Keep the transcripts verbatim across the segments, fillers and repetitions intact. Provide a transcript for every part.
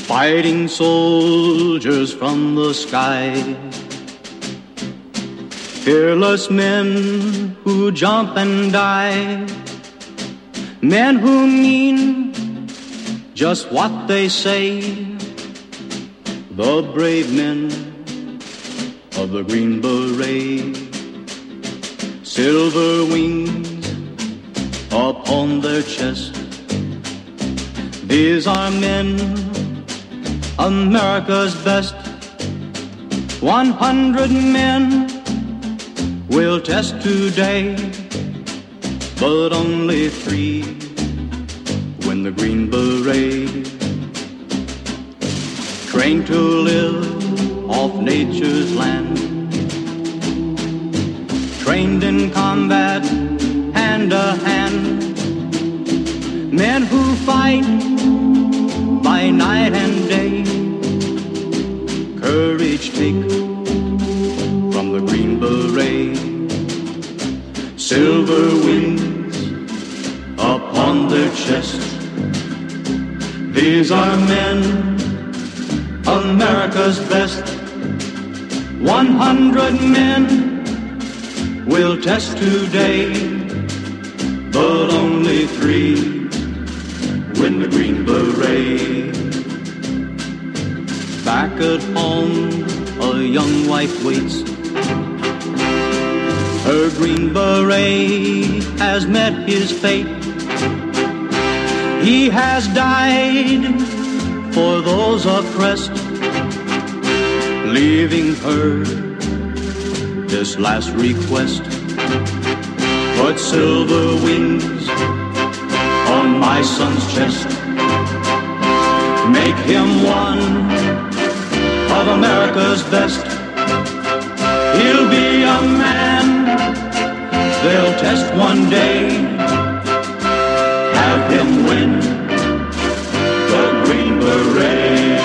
fighting soldiers from the sky, fearless men who jump and die, men who mean just what they say, the brave men of the Green Beret, silver wings upon their chest. These are men, America's best. One hundred men will test today, but only three win the Green Beret. Trained to live off nature's land, trained in combat hand to hand, men who fight by night and day, courage take from the Green Beret, silver wings upon their chest. These are men, America's best. One hundred men will test today, but only three win the Green Beret. Back at home, a young wife waits. Her Green Beret has met his fate. He has died for those oppressed, leaving her this last request. Put silver wings on my son's chest. Make him one of America's best. He'll be a man they'll test one day. Have him win the Green Beret.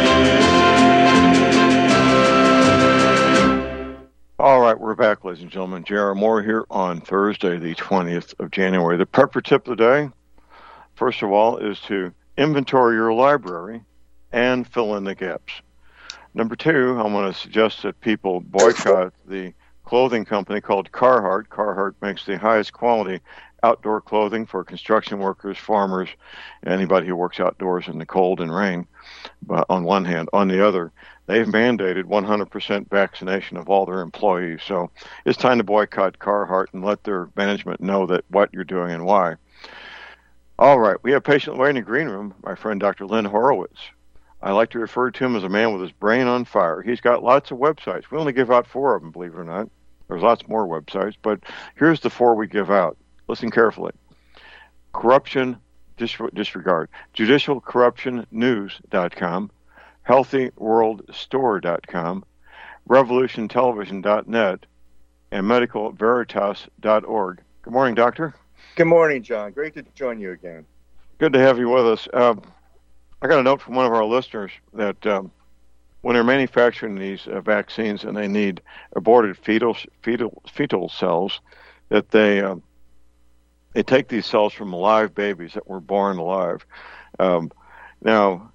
All right, we're back, ladies and gentlemen. J R. Moore here on Thursday, the twentieth of January. The prepper tip of the day, first of all, is to inventory your library and fill in the gaps. Number two, I want to suggest that people boycott the clothing company called Carhartt. Carhartt makes the highest quality outdoor clothing for construction workers, farmers, anybody who works outdoors in the cold and rain. But on one hand, on the other, they've mandated one hundred percent vaccination of all their employees. So it's time to boycott Carhartt and let their management know that what you're doing and why. All right, we have patient waiting in the green room, my friend Doctor Lynn Horowitz. I like to refer to him as a man with his brain on fire. He's got lots of websites. We only give out four of them, believe it or not. There's lots more websites, but here's the four we give out. Listen carefully. Corruption dis- disregard. judicial corruption news dot com, healthy world store dot com, revolution television dot net, and medical veritas dot org. Good morning, Doctor. Good morning, John. Great to join you again. Good to have you with us. Um, I got a note from one of our listeners that um, when they're manufacturing these uh, vaccines and they need aborted fetal fetal fetal cells, that they um, they take these cells from live babies that were born alive. Um, now,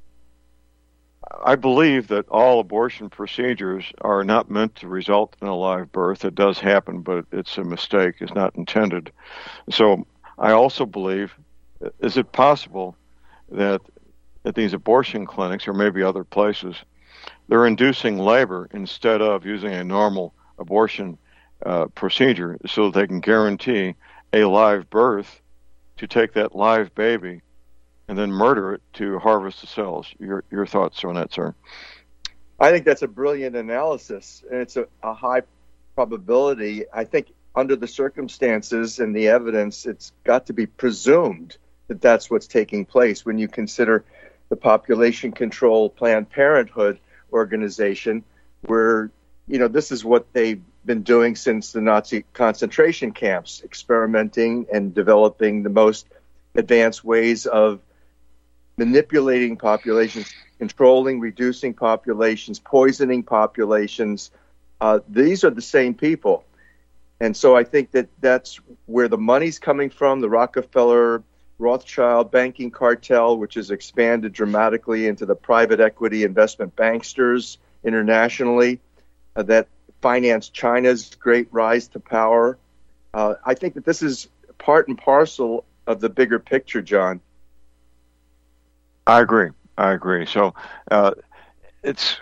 I believe that all abortion procedures are not meant to result in a live birth. It does happen, but it's a mistake. It's not intended. So I also believe, is it possible that at these abortion clinics or maybe other places, they're inducing labor instead of using a normal abortion uh, procedure so that they can guarantee a live birth to take that live baby and then murder it to harvest the cells? Your your thoughts on that, sir? I think that's a brilliant analysis, and it's a, a high probability. I think under the circumstances and the evidence, it's got to be presumed that that's what's taking place when you consider the population control Planned Parenthood organization, where, you know, this is what they've been doing since the Nazi concentration camps, experimenting and developing the most advanced ways of manipulating populations, controlling, reducing populations, poisoning populations. Uh, these are the same people. And so I think that that's where the money's coming from. The Rockefeller Rothschild banking cartel, which has expanded dramatically into the private equity investment banksters internationally uh, that finance China's great rise to power. Uh, I think that this is part and parcel of the bigger picture, John. I agree. I agree. So uh, it's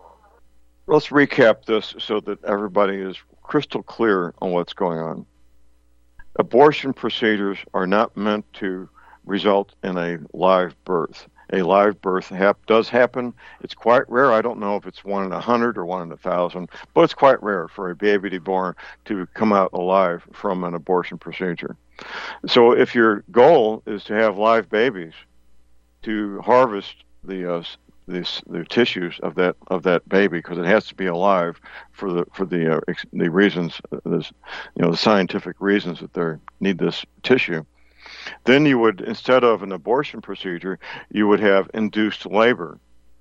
let's recap this so that everybody is crystal clear on what's going on. Abortion procedures are not meant to result in a live birth. A live birth hap- does happen. It's quite rare. I don't know if it's one in a hundred or one in a thousand, but it's quite rare for a baby to be born to come out alive from an abortion procedure. So if your goal is to have live babies, to harvest the uh, the, the tissues of that of that baby, because it has to be alive for the for the uh, ex- the reasons, uh, this, you know, the scientific reasons that they need this tissue. Then you would, instead of an abortion procedure, you would have induced labor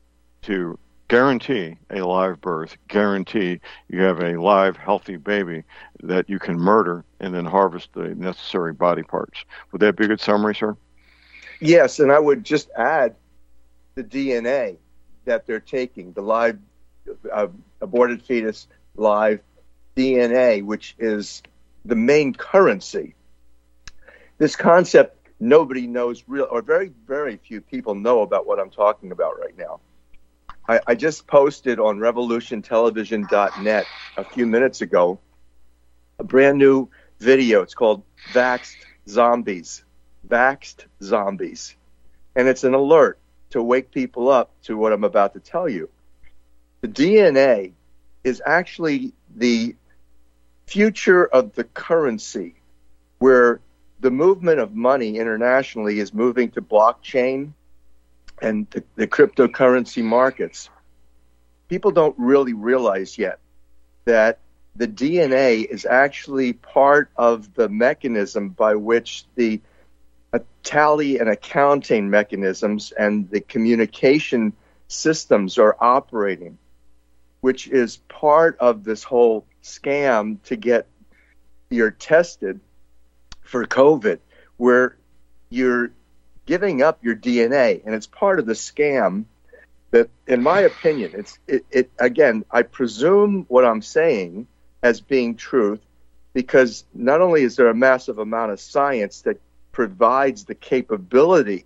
to guarantee a live birth, guarantee you have a live, healthy baby that you can murder and then harvest the necessary body parts. Would that be a good summary, sir? Yes, and I would just add the D N A that they're taking, the live uh, aborted fetus live D N A, which is the main currency. This concept, nobody knows real, or very, very few people know about what I'm talking about right now. I, I just posted on revolution television dot net a few minutes ago a brand new video. It's called Vaxxed Zombies. Vaxxed Zombies. And it's an alert to wake people up to what I'm about to tell you. The D N A is actually the future of the currency, where the movement of money internationally is moving to blockchain and the, the cryptocurrency markets. People don't really realize yet that the D N A is actually part of the mechanism by which the uh, tally and accounting mechanisms and the communication systems are operating, which is part of this whole scam to get you're tested for COVID, where you're giving up your D N A, and it's part of the scam that, in my opinion, it's it, it again, I presume what I'm saying as being truth, because not only is there a massive amount of science that provides the capability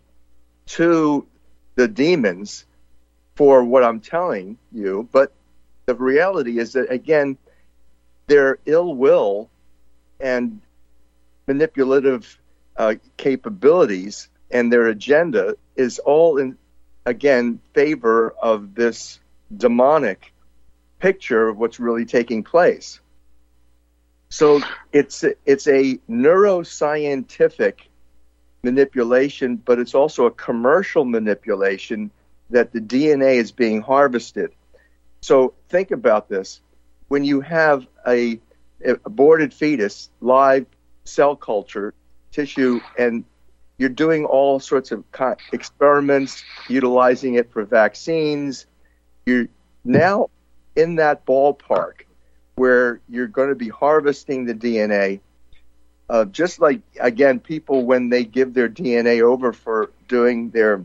to the demons for what I'm telling you, but the reality is that, again, their ill will and manipulative uh, capabilities and their agenda is all in, again, favor of this demonic picture of what's really taking place. So it's it's a neuroscientific manipulation, but it's also a commercial manipulation that the D N A is being harvested. So think about this. When you have a, a aborted fetus, live cell culture, tissue, and you're doing all sorts of experiments, utilizing it for vaccines, you're now in that ballpark where you're going to be harvesting the D N A. Uh, just like, again, people, when they give their D N A over for doing their,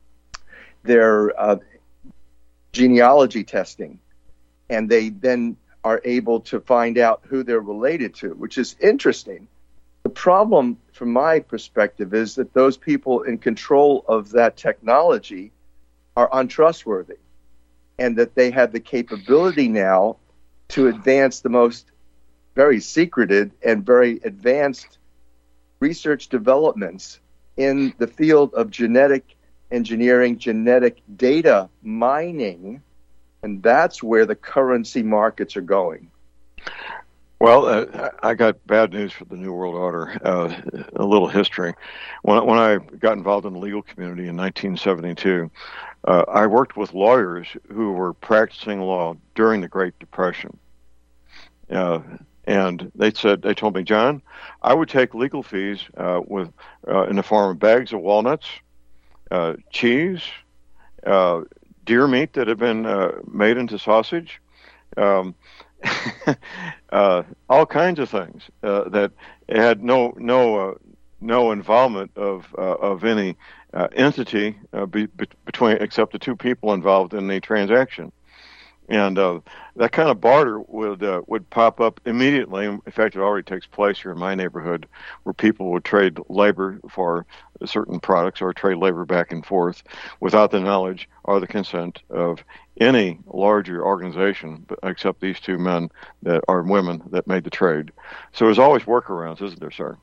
their uh, genealogy testing, and they then are able to find out who they're related to, which is interesting. The problem, from my perspective, is that those people in control of that technology are untrustworthy, and that they have the capability now to advance the most very secreted and very advanced research developments in the field of genetic engineering, genetic data mining, and that's where the currency markets are going. Well, uh, I got bad news for the New World Order. Uh, a little history. When, when I got involved in the legal community in nineteen seventy-two, uh, I worked with lawyers who were practicing law during the Great Depression. Uh, and they said, they told me, John, I would take legal fees uh, with uh, in the form of bags of walnuts, uh, cheese, uh, deer meat that had been uh, made into sausage, um, uh, all kinds of things uh, that had no no uh, no involvement of uh, of any uh, entity uh, be, be, between except the two people involved in the transaction. And uh, that kind of barter would uh, would pop up immediately. In fact, it already takes place here in my neighborhood, where people would trade labor for certain products or trade labor back and forth without the knowledge or the consent of any larger organization, except these two men that are women that made the trade. So there's always workarounds, isn't there, sir?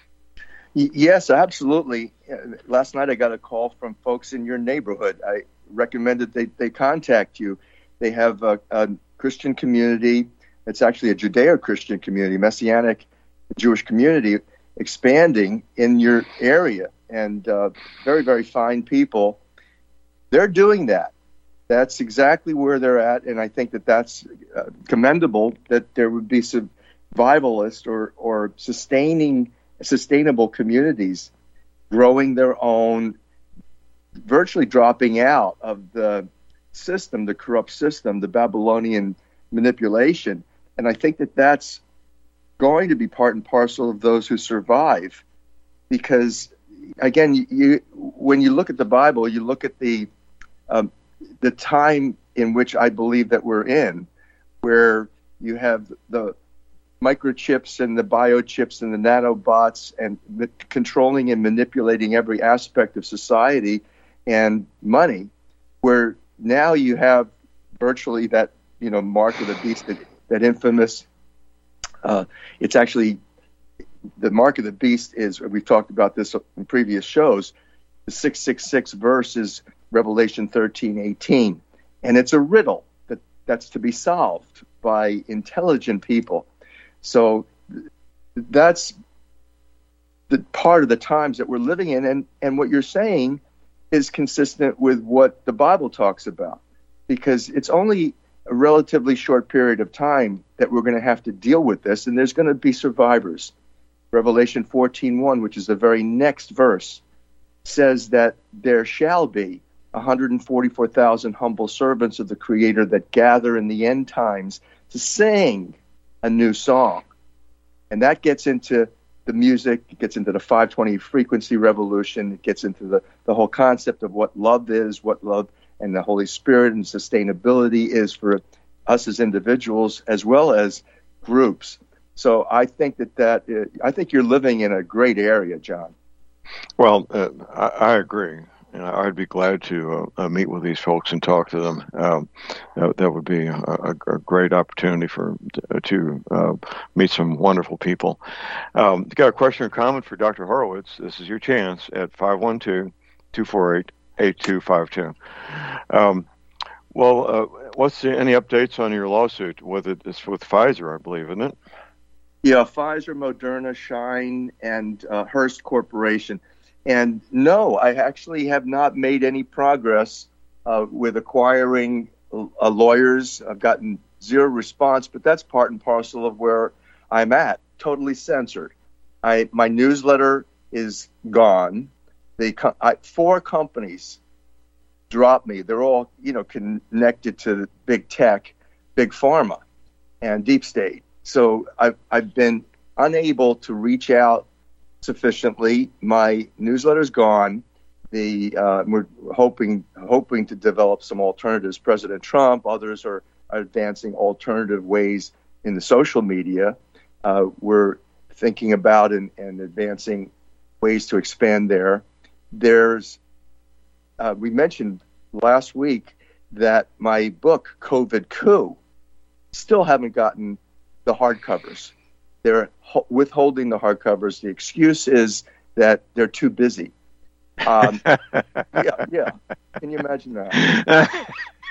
Yes, absolutely. Last night I got a call from folks in your neighborhood. I recommended they, they contact you. They have a, a Christian community. It's actually a Judeo-Christian community, Messianic Jewish community, expanding in your area. And uh, very, very fine people. They're doing that. That's exactly where they're at. And I think that that's uh, commendable, that there would be survivalist or, or sustaining sustainable communities growing their own, virtually dropping out of the system, the corrupt system, the Babylonian manipulation. And I think that that's going to be part and parcel of those who survive. Because, again, you, you when you look at the Bible, you look at the um, the time in which I believe that we're in, where you have the microchips and the biochips and the nanobots and the controlling and manipulating every aspect of society and money, where now you have virtually that, you know, mark of the beast, that, that infamous, uh, it's actually, the mark of the beast is, we've talked about this in previous shows, the six six six verse is Revelation thirteen eighteen. And it's a riddle that, that's to be solved by intelligent people. So that's the part of the times that we're living in. And, and what you're saying is consistent with what the Bible talks about, because it's only a relatively short period of time that we're going to have to deal with this, and there's going to be survivors. Revelation fourteen one, which is the very next verse, says that there shall be one hundred forty-four thousand humble servants of the Creator that gather in the end times to sing a new song. And that gets into the music, it gets into the five twenty frequency revolution, it gets into the, the whole concept of what love is, what love and the Holy Spirit and sustainability is for us as individuals as well as groups. So I think that, that uh, I think you're living in a great area, John. Well, uh, I, I agree. And I'd be glad to uh, uh, meet with these folks and talk to them. Um, that, that would be a, a, a great opportunity for to uh, meet some wonderful people. Um, got a question or comment for Doctor Horowitz? This is your chance at five one two, two four eight, eight two five two. Um, well, uh, what's the, any updates on your lawsuit? With it, it's with Pfizer, I believe, isn't it? Yeah, Pfizer, Moderna, Shine, and uh, Hearst Corporation. And no, I actually have not made any progress uh, with acquiring uh, lawyers. I've gotten zero response, but that's part and parcel of where I'm at, totally censored. I my newsletter is gone. They I, four companies dropped me. They're all, you know, connected to big tech, big pharma, and deep state. So I've I've been unable to reach out sufficiently. My newsletter's gone. The uh, we're hoping hoping to develop some alternatives. President Trump, others are, are advancing alternative ways in the social media. Uh, we're thinking about and, and advancing ways to expand there. There's uh, we mentioned last week that my book COVID Coup still haven't gotten the hardcovers. They're ho- withholding the hardcovers. The excuse is that they're too busy. Um, yeah, yeah. Can you imagine that?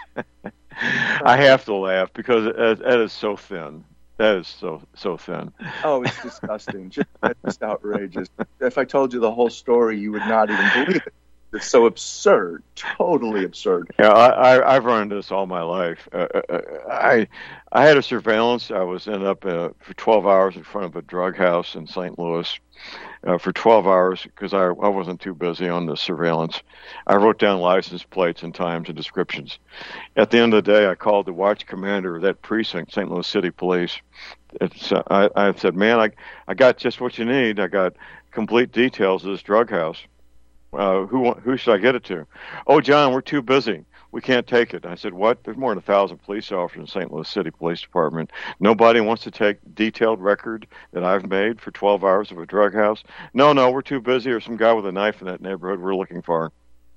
I have to laugh because it, that is so thin. That is so so thin. Oh, it's disgusting. Just, just outrageous. If I told you the whole story, you would not even believe it. It's so absurd, totally absurd. Yeah, I, I, I've run into this all my life. Uh, I I had a surveillance. I was ended up uh, for twelve hours in front of a drug house in Saint Louis uh, for twelve hours because I, I wasn't too busy on the surveillance. I wrote down license plates and times and descriptions. At the end of the day, I called the watch commander of that precinct, Saint Louis City Police, it's uh, I, I said, man, I I got just what you need. I got complete details of this drug house. Uh, who who should I get it to? Oh, John, we're too busy. We can't take it. I said, what? There's more than a thousand police officers in Saint Louis City Police Department. Nobody wants to take detailed record that I've made for twelve hours of a drug house. No, no, we're too busy. There's some guy with a knife in that neighborhood we're looking for.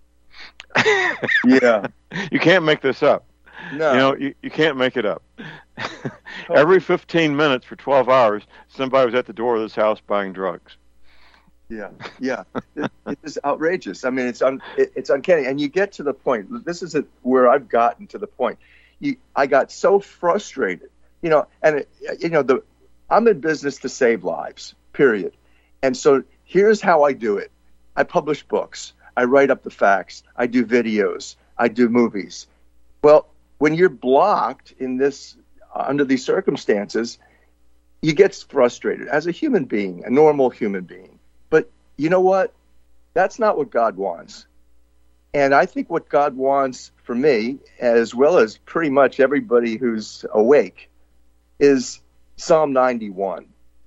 Yeah. You can't make this up. No. You know, you, you can't make it up. Every fifteen minutes for twelve hours, somebody was at the door of this house buying drugs. Yeah, yeah, it, it is outrageous. I mean, it's un, it, it's uncanny, and you get to the point. This is a, where I've gotten to the point. You, I got so frustrated, you know, and it, you know, the I'm in business to save lives, period. And so here's how I do it: I publish books, I write up the facts, I do videos, I do movies. Well, when you're blocked in this uh, under these circumstances, you get frustrated as a human being, a normal human being. But you know what? That's not what God wants. And I think what God wants for me, as well as pretty much everybody who's awake, is Psalm ninety-one.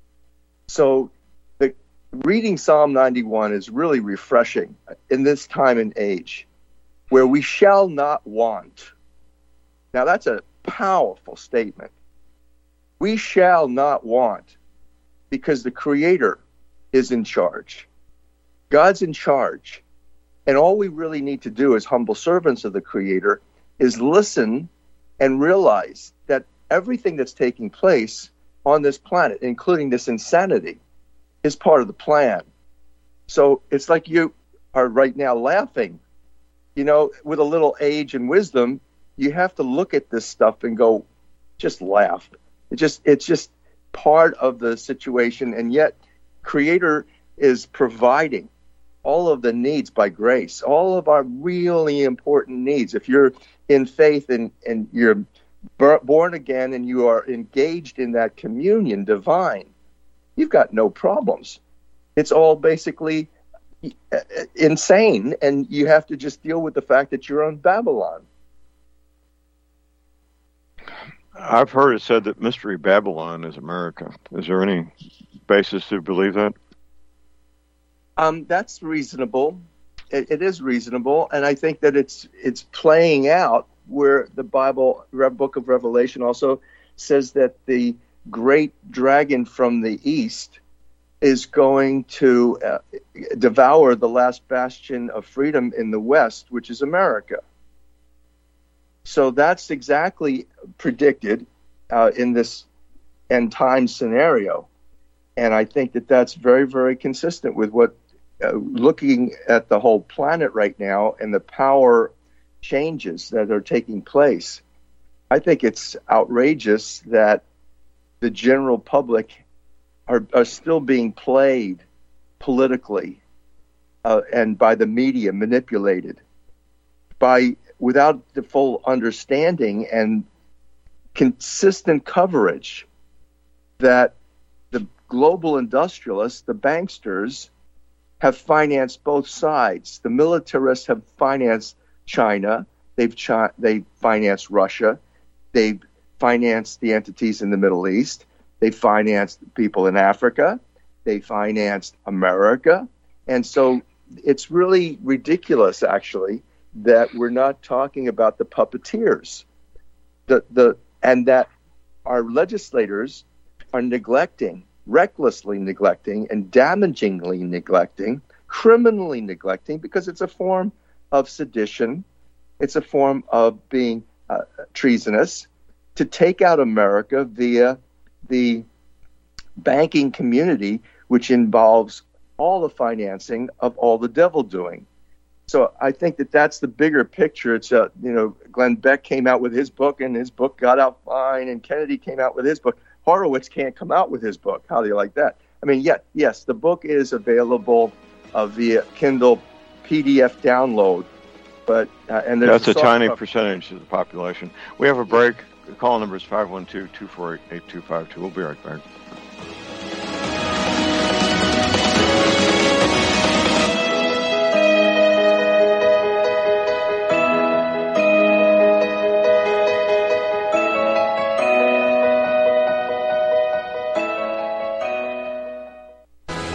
So the, reading Psalm ninety-one is really refreshing in this time and age where we shall not want. Now, that's a powerful statement. We shall not want because the Creator is in charge. God's in charge. And all we really need to do as humble servants of the Creator is listen and realize that everything that's taking place on this planet, including this insanity, is part of the plan. So it's like you are right now laughing. You know, with a little age and wisdom, you have to look at this stuff and go, just laugh. It just it's just part of the situation, and yet Creator is providing all of the needs by grace, all of our really important needs. If you're in faith and, and you're born again and you are engaged in that communion divine, you've got no problems. It's all basically insane, and you have to just deal with the fact that you're on Babylon. I've heard it said that Mystery Babylon is America. Is there any basis to believe that? Um, that's reasonable. It, it is reasonable, and I think that it's it's playing out where the Bible, Book of Revelation, also says that the great dragon from the east is going to uh, devour the last bastion of freedom in the West, which is America. So that's exactly predicted uh, in this end time scenario. And I think that that's very, very consistent with what, uh, looking at the whole planet right now and the power changes that are taking place, I think it's outrageous that the general public are, are still being played politically uh, and by the media, manipulated by without the full understanding and consistent coverage that the global industrialists, the banksters, have financed both sides. The militarists have financed China. They've chi- they financed Russia. They've financed the entities in the Middle East. They financed people in Africa. They financed America. And so it's really ridiculous, actually, that we're not talking about the puppeteers, the the and that our legislators are neglecting, recklessly neglecting, and damagingly neglecting, criminally neglecting, because it's a form of sedition, it's a form of being uh, treasonous, to take out America via the banking community, which involves all the financing of all the devil doing. So I think that that's the bigger picture. It's uh, you know, Glenn Beck came out with his book, and his book got out fine, and Kennedy came out with his book. Horowitz can't come out with his book. How do you like that? I mean, yeah, yes, the book is available uh, via Kindle P D F download, but uh, and there's that's a, a tiny cover. percentage of the population. We have a break. The call number is five one two, two four eight, eight two five two. We'll be right back.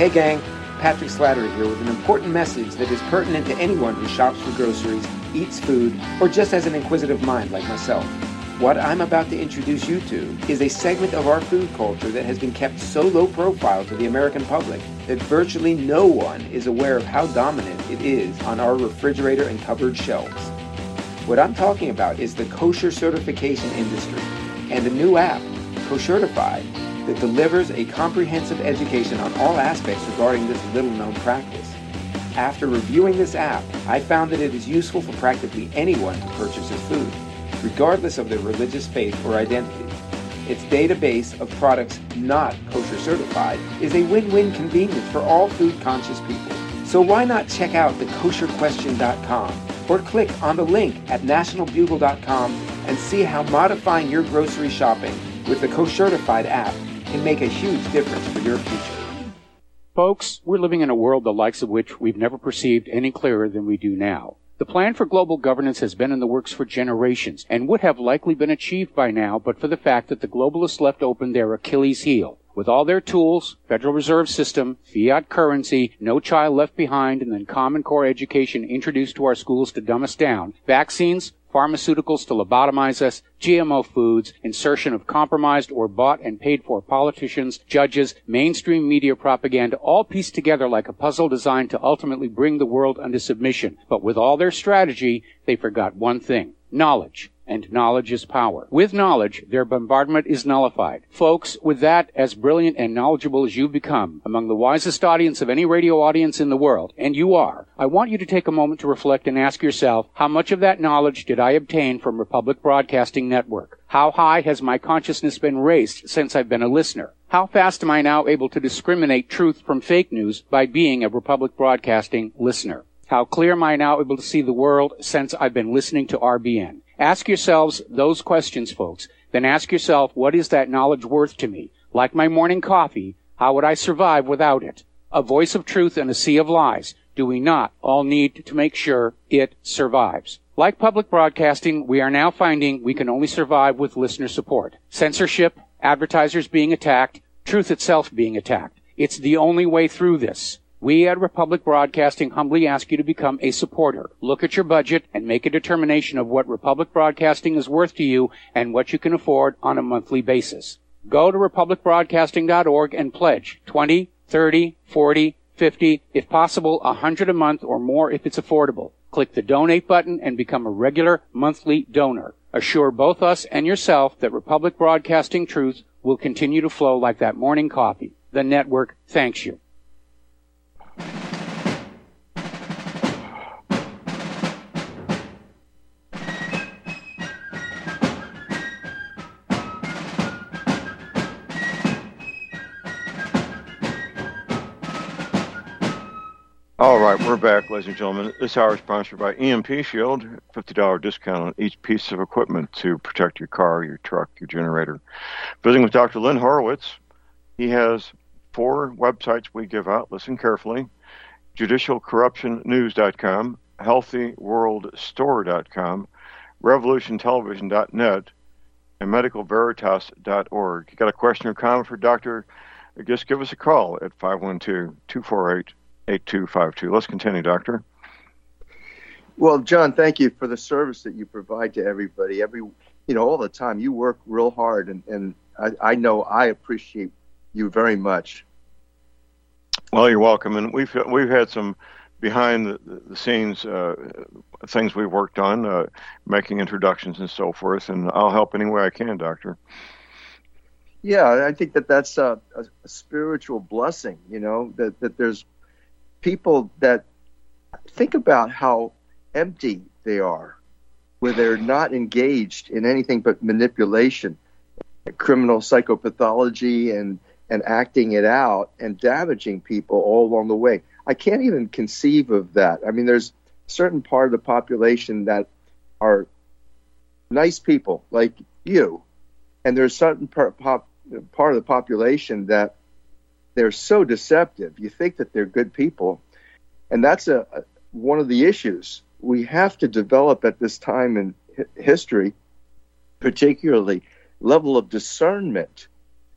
Hey gang, Patrick Slattery here with an important message that is pertinent to anyone who shops for groceries, eats food, or just has an inquisitive mind like myself. What I'm about to introduce you to is a segment of our food culture that has been kept so low profile to the American public that virtually no one is aware of how dominant it is on our refrigerator and cupboard shelves. What I'm talking about is the kosher certification industry and a new app, Koshertified, that delivers a comprehensive education on all aspects regarding this little-known practice. After reviewing this app, I found that it is useful for practically anyone who purchases food, regardless of their religious faith or identity. Its database of products not kosher certified is a win-win convenience for all food-conscious people. So why not check out the kosher question dot com or click on the link at national bugle dot com and see how modifying your grocery shopping with the Koshertified app can make a huge difference for your future. Folks, we're living in a world the likes of which we've never perceived any clearer than we do now. The plan for global governance has been in the works for generations and would have likely been achieved by now but for the fact that the globalists left open their Achilles heel. With all their tools, Federal Reserve System, fiat currency, no child left behind, and then Common Core education introduced to our schools to dumb us down, vaccines, pharmaceuticals to lobotomize us, G M O foods, insertion of compromised or bought and paid for politicians, judges, mainstream media propaganda, all pieced together like a puzzle designed to ultimately bring the world under submission. But with all their strategy, they forgot one thing: knowledge. And knowledge is power. With knowledge, their bombardment is nullified. Folks, with that, as brilliant and knowledgeable as you've become, among the wisest audience of any radio audience in the world, and you are, I want you to take a moment to reflect and ask yourself, how much of that knowledge did I obtain from Republic Broadcasting Network? How high has my consciousness been raised since I've been a listener? How fast am I now able to discriminate truth from fake news by being a Republic Broadcasting listener? How clear am I now able to see the world since I've been listening to R B N? Ask yourselves those questions, folks. Then ask yourself, what is that knowledge worth to me? Like my morning coffee, how would I survive without it? A voice of truth in a sea of lies. Do we not all need to make sure it survives? Like public broadcasting, we are now finding we can only survive with listener support. Censorship, advertisers being attacked, truth itself being attacked. It's the only way through this. We at Republic Broadcasting humbly ask you to become a supporter. Look at your budget and make a determination of what Republic Broadcasting is worth to you and what you can afford on a monthly basis. Go to republic broadcasting dot org and pledge twenty, thirty, forty, fifty, if possible one hundred a month or more if it's affordable. Click the donate button and become a regular monthly donor. Assure both us and yourself that Republic Broadcasting truth will continue to flow like that morning coffee. The network thanks you. All right, we're back, ladies and gentlemen. This hour is sponsored by E M P Shield, fifty dollars discount on each piece of equipment to protect your car, your truck, your generator. Visiting with Doctor Lynn Horowitz, he has four websites we give out. Listen carefully: judicial corruption news dot com, healthy world store dot com, revolution television dot net, and medical veritas dot org. You got a question or comment for Doctor? Just give us a call at five one two, two four eight, eight two five two. Let's continue, Doctor. Well, John, thank you for the service that you provide to everybody. Every, you know, all the time. You work real hard, and, and I, I know I appreciate you very much. Well, you're welcome. And we've we've had some behind the, the scenes uh, things we've worked on, uh, making introductions and so forth. And I'll help any way I can, Doctor. Yeah, I think that that's a, a, a spiritual blessing. You know, that that there's people that think about how empty they are, where they're not engaged in anything but manipulation, criminal psychopathology, and, and acting it out and damaging people all along the way. I can't even conceive of that. I mean, there's a certain part of the population that are nice people like you, and there's a certain part, pop, part of the population that they're so deceptive. You think that they're good people. And that's a, a one of the issues we have to develop at this time in hi- history, particularly level of discernment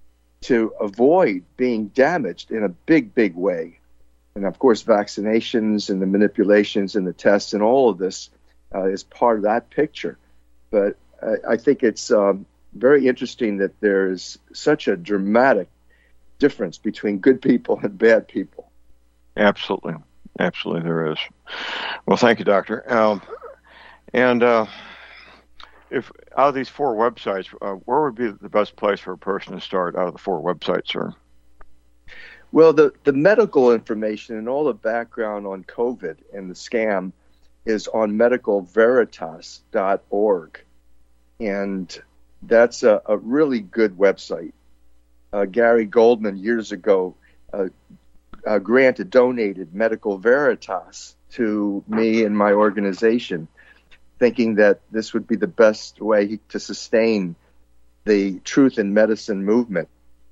to avoid being damaged in a big, big way. And of course, vaccinations and the manipulations and the tests and all of this uh, is part of that picture. But I, I think it's um, very interesting that there's such a dramatic difference between good people and bad people. Absolutely. Absolutely, there is. Well, thank you, Doctor. Um, and uh, if out of these four websites, uh, where would be the best place for a person to start out of the four websites, sir? Well, the, the medical information and all the background on COVID and the scam is on medical veritas dot org. And that's a, a really good website. Uh, Gary Goldman, years ago, uh, uh, granted, donated Medical Veritas to me and my organization, thinking that this would be the best way to sustain the truth in medicine movement.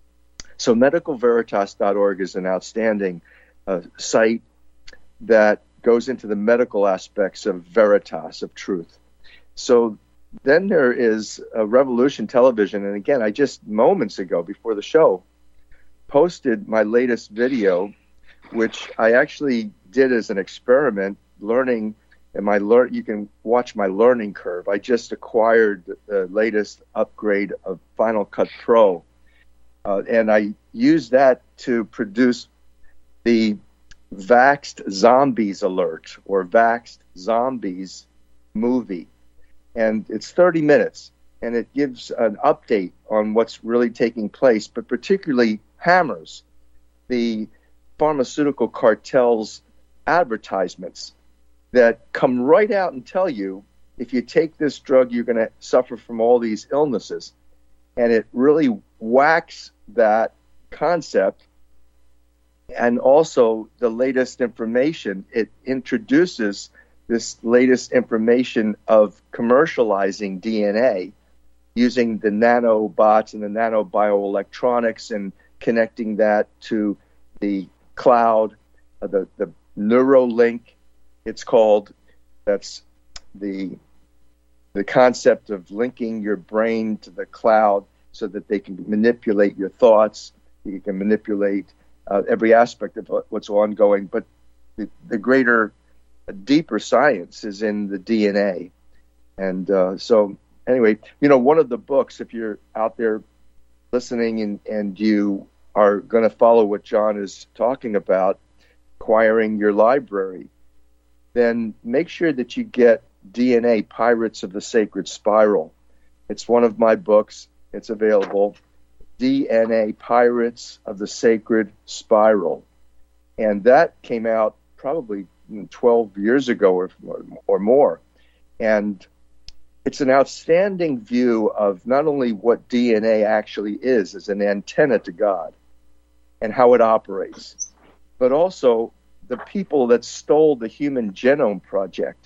So medical veritas dot org is an outstanding uh, site that goes into the medical aspects of veritas, of truth. So then there is a Revolution Television, and again, I just moments ago before the show posted my latest video, which I actually did as an experiment, learning, and my learn. You can watch my learning curve. I just acquired the latest upgrade of Final Cut Pro, uh, and I used that to produce the Vaxxed Zombies Alert, or Vaxxed Zombies movie. And it's thirty minutes, and it gives an update on what's really taking place, but particularly hammers the pharmaceutical cartels' advertisements that come right out and tell you, if you take this drug, you're going to suffer from all these illnesses. And it really whacks that concept. And also the latest information, it introduces this latest information of commercializing D N A using the nanobots and the nanobioelectronics and connecting that to the cloud, uh, the, the Neuralink, it's called. That's the the concept of linking your brain to the cloud so that they can manipulate your thoughts. You can manipulate uh, every aspect of what's ongoing. But the, the greater, uh, deeper science is in the D N A. And uh, so anyway, you know, one of the books, if you're out there listening and, and you are going to follow what John is talking about, acquiring your library, then make sure that you get D N A, Pirates of the Sacred Spiral. It's one of my books. It's available. D N A, Pirates of the Sacred Spiral. And that came out probably twelve years ago or, or more. And it's an outstanding view of not only what D N A actually is as an antenna to God and how it operates, but also the people that stole the Human Genome Project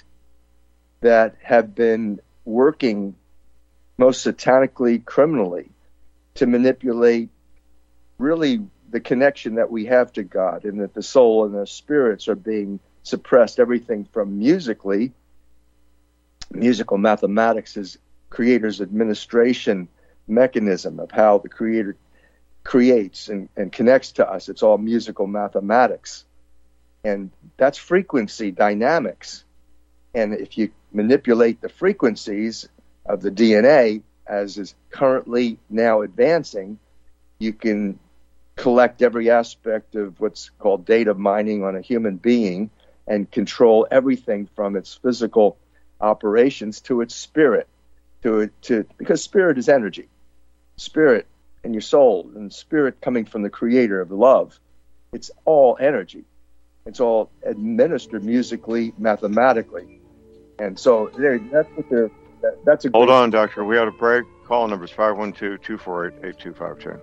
that have been working most satanically, criminally, to manipulate really the connection that we have to God, and that the soul and the spirits are being suppressed. Everything from musically, musical mathematics is Creator's administration mechanism of how the Creator creates and, and connects to us. It's all musical mathematics. And that's frequency dynamics. And if you manipulate the frequencies of the D N A, as is currently now advancing, you can collect every aspect of what's called data mining on a human being and control everything from its physical operations to its spirit, to it, to because spirit is energy. Spirit and your soul, and spirit coming from the Creator of love. It's all energy. It's all administered musically, mathematically. And so there, that's what they're, that, that's a Hold great... on, Doctor. We had a break. Call numbers five one two, two four eight, eight two five two.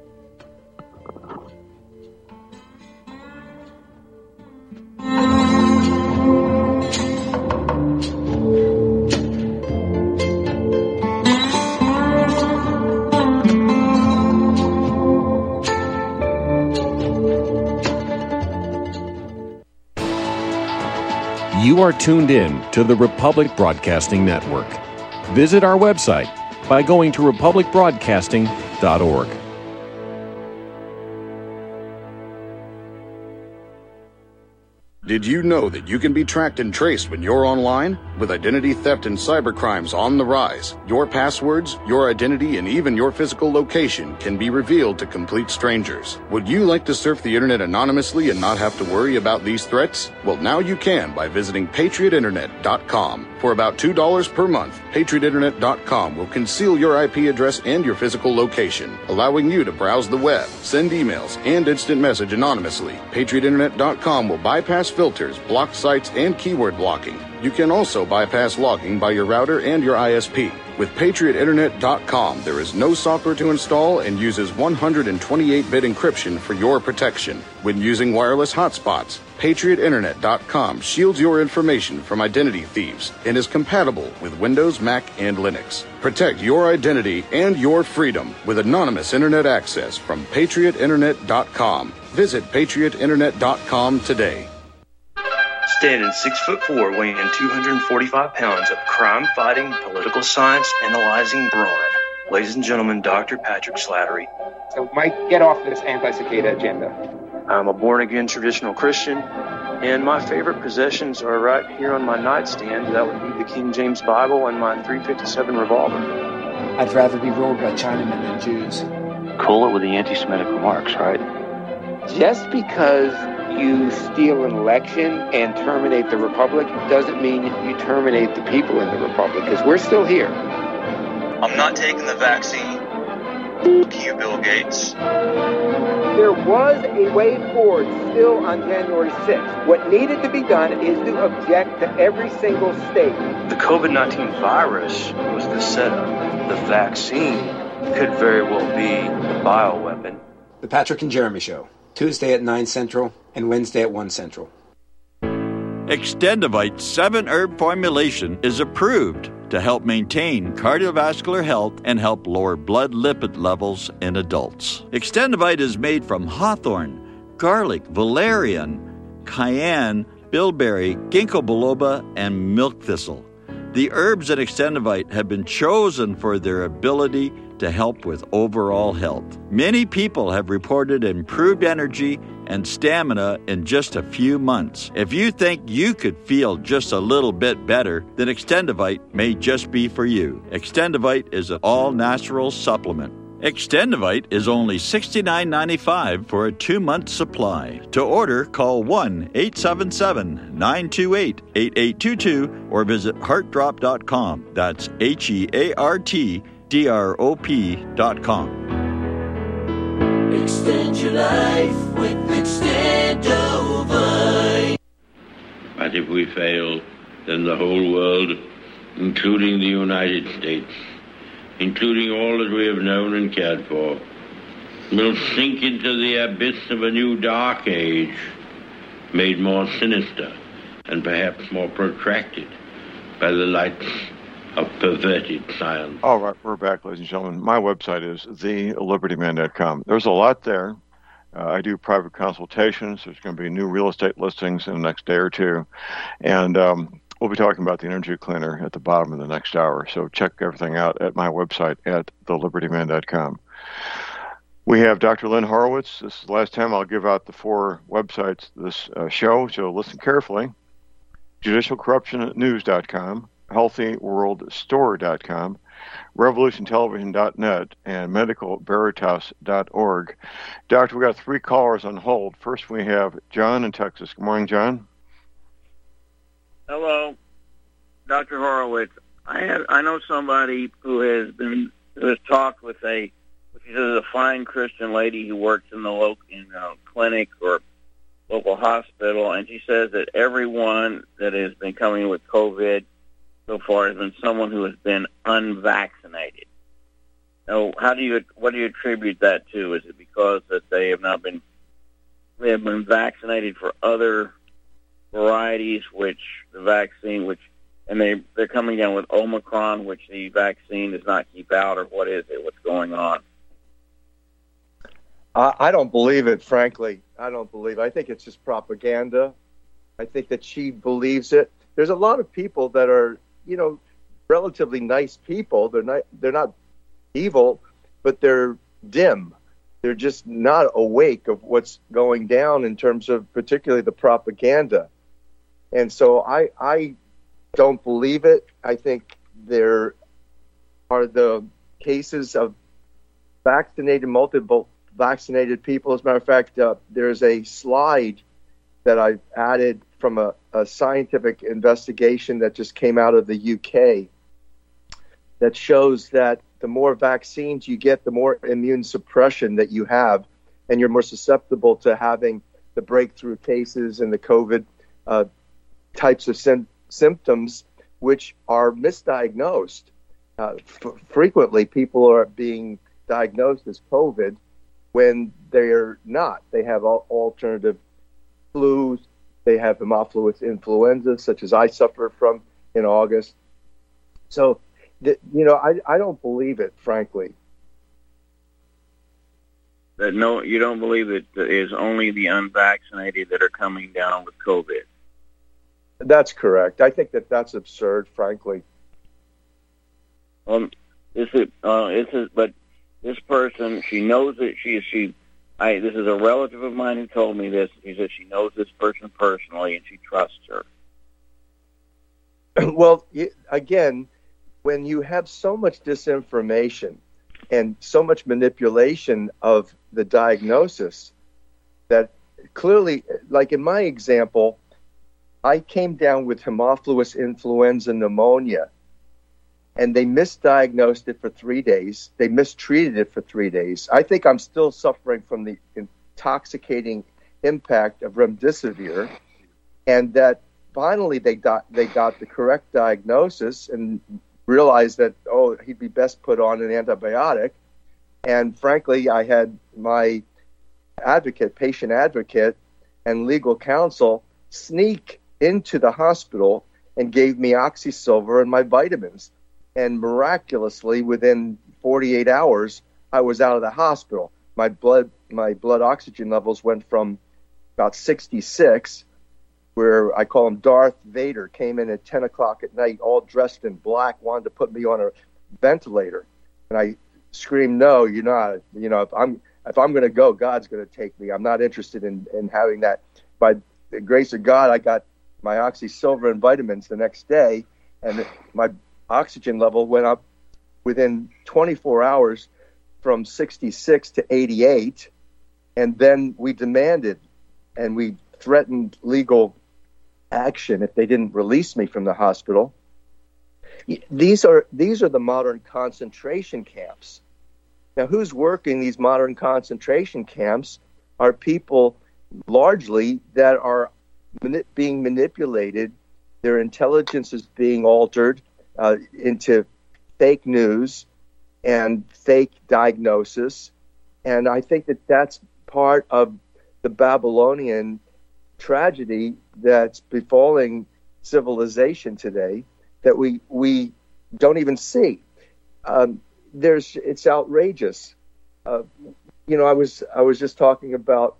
You are tuned in to the Republic Broadcasting Network. Visit our website by going to republic broadcasting dot org. Did you know that you can be tracked and traced when you're online? With identity theft and cybercrimes on the rise, your passwords, your identity, and even your physical location can be revealed to complete strangers. Would you like to surf the internet anonymously and not have to worry about these threats? Well, now you can by visiting patriot internet dot com. For about two dollars per month, patriot internet dot com will conceal your I P address and your physical location, allowing you to browse the web, send emails, and instant message anonymously. patriot internet dot com will bypass filters, block sites, and keyword blocking. You can also bypass logging by your router and your I S P. With patriot internet dot com, there is no software to install and uses one hundred twenty-eight bit encryption for your protection. When using wireless hotspots, patriot internet dot com shields your information from identity thieves and is compatible with Windows, Mac, and Linux. Protect your identity and your freedom with anonymous internet access from patriot internet dot com. Visit patriot internet dot com today. Standing six foot four, weighing two hundred forty-five pounds of crime-fighting, political science analyzing brawn. Ladies and gentlemen, Doctor Patrick Slattery. So, Mike, get off this anti-cicada agenda. I'm a born-again traditional Christian, and my favorite possessions are right here on my nightstand. That would be the King James Bible and my three fifty-seven revolver. I'd rather be ruled by Chinamen than Jews. Cool it with the anti-Semitic remarks, right? Just because you steal an election and terminate the republic doesn't mean you terminate the people in the republic, because we're still here. I'm not taking the vaccine. F*** you, Bill Gates. There was a way forward still on January sixth. What needed to be done is to object to every single state. The COVID nineteen virus was the setup. The vaccine could very well be the bioweapon. The Patrick and Jeremy Show, Tuesday at nine Central and Wednesday at one Central. Extendivite seven herb formulation is approved to help maintain cardiovascular health and help lower blood lipid levels in adults. Extendivite is made from hawthorn, garlic, valerian, cayenne, bilberry, ginkgo biloba, and milk thistle. The herbs in Extendivite have been chosen for their ability to help with overall health. Many people have reported improved energy and stamina in just a few months. If you think you could feel just a little bit better, then Extendivite may just be for you. Extendivite is an all-natural supplement. Extendivite is only sixty-nine ninety-five for a two-month supply. To order, call one eight seven seven, nine two eight, eight eight two two or visit heart drop dot com. That's H E A R T D R O P dot com. Extend your life with Extendivite. But if we fail, then the whole world, including the United States, including all that we have known and cared for, will sink into the abyss of a new dark age, made more sinister and perhaps more protracted by the lights of perverted science. All right, we're back, ladies and gentlemen. My website is the liberty man dot com. There's a lot there. Uh, I do private consultations. There's going to be new real estate listings in the next day or two. And um, we'll be talking about the energy cleaner at the bottom of the next hour. So check everything out at my website at the liberty man dot com. We have Doctor Lynn Horowitz. This is the last time I'll give out the four websites this uh, show, so listen carefully. judicial corruption news dot com, healthy world store dot com, revolution television dot net, and medical veritas dot org. Doctor, we got three callers on hold. First, we have John in Texas. Good morning, John. Hello, Doctor Horowitz. I have I know somebody who has been who has talked with a which is a fine Christian lady who works in the local in a clinic or local hospital, and she says that everyone that has been coming with COVID so far has been someone who has been unvaccinated. Now, how do you what do you attribute that to? Is it because that they have not been they have been vaccinated for other varieties, which the vaccine, which and they they're coming down with Omicron, which the vaccine does not keep out, or what is it? What's going on? I, I don't believe it, frankly. I don't believe it. I think it's just propaganda. I think that she believes it. There's a lot of people that are, you know, relatively nice people. They're not they're not evil, but they're dim. they're just not awake of what's going down in terms of particularly the propaganda. And so I, I don't believe it. I think there are the cases of vaccinated, multiple vaccinated people. As a matter of fact, uh, there's a slide that I've added from a, a scientific investigation that just came out of the U K that shows that the more vaccines you get, the more immune suppression that you have, and you're more susceptible to having the breakthrough cases and the COVID uh, types of sim- symptoms, which are misdiagnosed. Uh, f- frequently, people are being diagnosed as COVID when they're not. They have al- alternative flus. They have Haemophilus influenza, such as I suffered from in August. So, th- you know, I, I don't believe it, frankly. That no, you don't believe it is only the unvaccinated that are coming down with COVID. That's correct. I think that that's absurd, frankly. Um, is it? Uh, is it? But this person, she knows it. She she. I. This is a relative of mine who told me this. She said she knows this person personally and she trusts her. Well, again, when you have so much disinformation and so much manipulation of the diagnosis, that clearly, like in my example, I came down with Haemophilus influenza pneumonia, and they misdiagnosed it for three days. They mistreated it for three days. I think I'm still suffering from the intoxicating impact of remdesivir, and that finally they got, they got the correct diagnosis and realized that, oh, he'd be best put on an antibiotic. And frankly, I had my advocate, patient advocate, and legal counsel sneak into the hospital and gave me Oxysilver and my vitamins. And miraculously, within forty-eight hours, I was out of the hospital. My blood, my blood oxygen levels went from about sixty-six, where I call him Darth Vader, came in at ten o'clock at night, all dressed in black, wanted to put me on a ventilator. And I screamed, no, you're not. You know, if I'm if I'm going to go, God's going to take me. I'm not interested in, in having that. By the grace of God, I got my Oxysilver and vitamins the next day, and my oxygen level went up within twenty-four hours from sixty-six to eighty-eight. And then we demanded and we threatened legal action if they didn't release me from the hospital. These are these are the modern concentration camps. Now, who's working these modern concentration camps are people largely that are mani- being manipulated. Their intelligence is being altered uh, into fake news and fake diagnosis. And I think that that's part of the Babylonian tragedy that's befalling civilization today that we we don't even see. Um, there's it's outrageous. Uh, you know, I was I was just talking about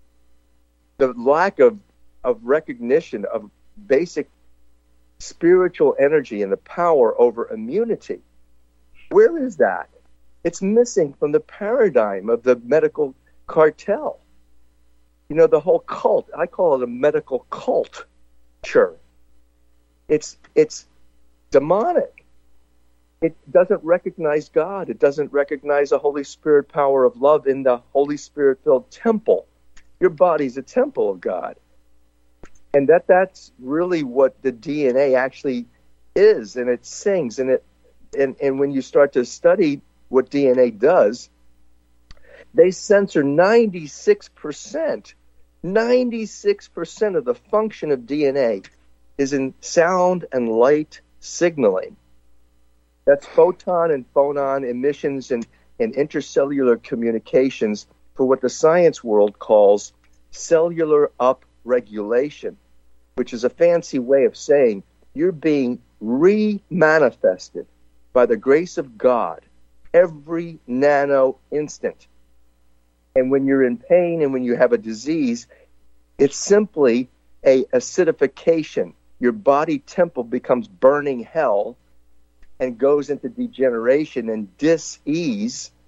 the lack of of recognition of basic spiritual energy and the power over immunity. Where is that? It's missing from the paradigm of the medical cartel. You know, the whole cult, I call it a medical cult. Sure. It's it's demonic. It doesn't recognize God. It doesn't recognize the Holy Spirit power of love in the Holy Spirit-filled temple. Your body's a temple of God. And that that's really what the D N A actually is, and it sings. And it and, and when you start to study what D N A does, they censor ninety-six percent. ninety-six percent of the function of D N A is in sound and light signaling. That's photon and phonon emissions and, and intercellular communications for what the science world calls cellular upregulation, which is a fancy way of saying you're being re-manifested by the grace of God every nano instant. And when you're in pain and when you have a disease, it's simply a acidification. Your body temple becomes burning hell and goes into degeneration and dis-ease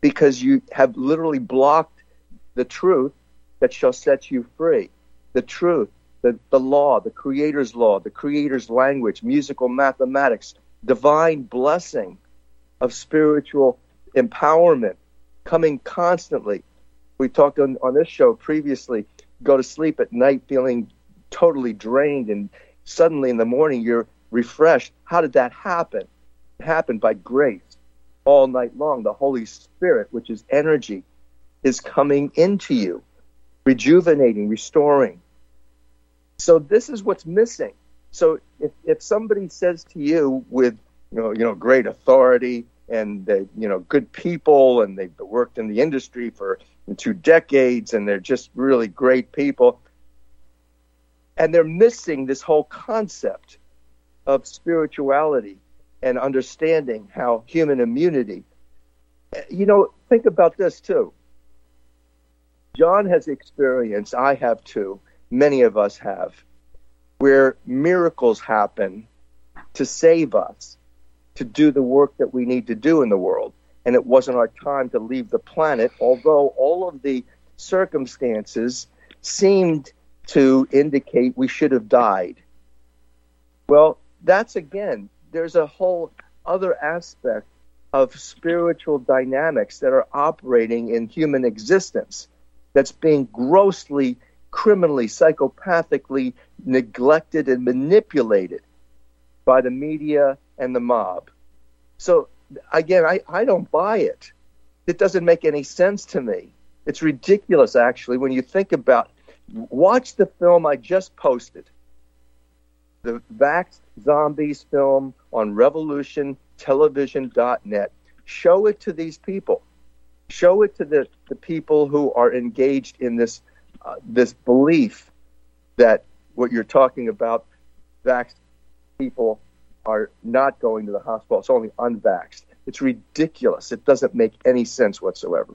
because you have literally blocked the truth that shall set you free. The truth, the, the law, the Creator's law, the Creator's language, musical mathematics, divine blessing of spiritual empowerment coming constantly. We talked on, on this show previously, go to sleep at night feeling totally drained, and suddenly in the morning you're refreshed. How did that happen? It happened by grace. All night long, the Holy Spirit, which is energy, is coming into you, rejuvenating, restoring. So this is what's missing. So if, if somebody says to you with, you know, you know, great authority, and they, you know, good people, and they've worked in the industry for two decades, and they're just really great people, and they're missing this whole concept of spirituality and understanding how human immunity. You know, think about this too. John has experienced, I have too, many of us have, where miracles happen to save us, to do the work that we need to do in the world. And it wasn't our time to leave the planet, although all of the circumstances seemed to indicate we should have died. Well, that's, again, there's a whole other aspect of spiritual dynamics that are operating in human existence that's being grossly, criminally, psychopathically neglected and manipulated by the media and the mob. So, again, I, I don't buy it. It doesn't make any sense to me. It's ridiculous, actually, when you think about, watch the film I just posted, the Vaxxed Zombies film on revolution television dot net. Show it to these people. Show it to the, the people who are engaged in this uh, this belief that what you're talking about, vaxxed people are not going to the hospital. It's only unvaxxed. It's ridiculous. It doesn't make any sense whatsoever.